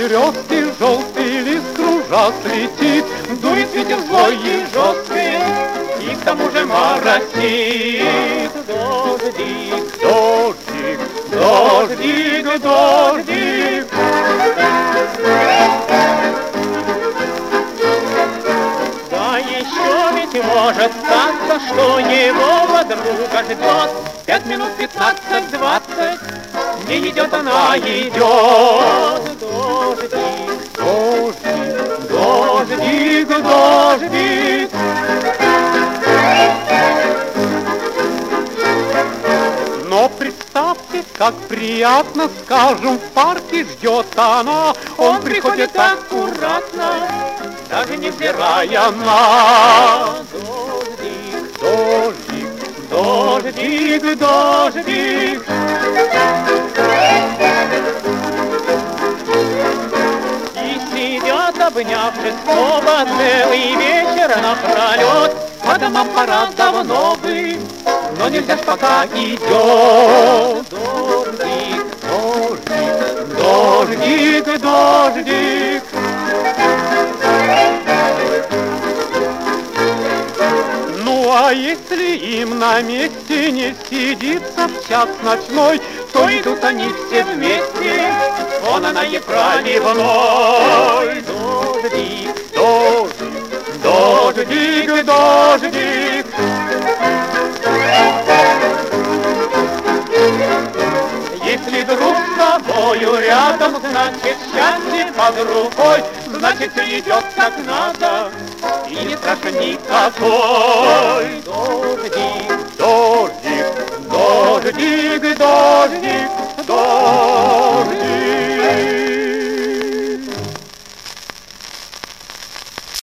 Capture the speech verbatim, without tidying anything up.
березки желтый лист кружа слетит, дует ветер злой и жесткий, и к тому же моросит. Дождик, дождик, дождик, дождик. Да еще ведь может статься, что его подруга ждет пять минут, пятнадцать, двадцать, не идет она, идет. Дождик, дождик, дождик, дождик. Но представьте, как приятно, скажем, в парке ждет она. Он приходит аккуратно, даже не взирая на. Дождик, дождик, дождик, дождик. И сидят, обнявшись оба, целый вечер напролет. По домам пора давно бы, но нельзя ж пока идет. Дождик, дождик, дождик, дождик. Ну а если им на месте не сидится в час ночной, то идут они все вместе, вон она и проливной. Дождик, дождик, дождик, дождик. Если друг с тобою рядом, значит счастье под рукой, значит все идет как надо, и не страшен никакой. Дождик, дождик, дождик, дождик.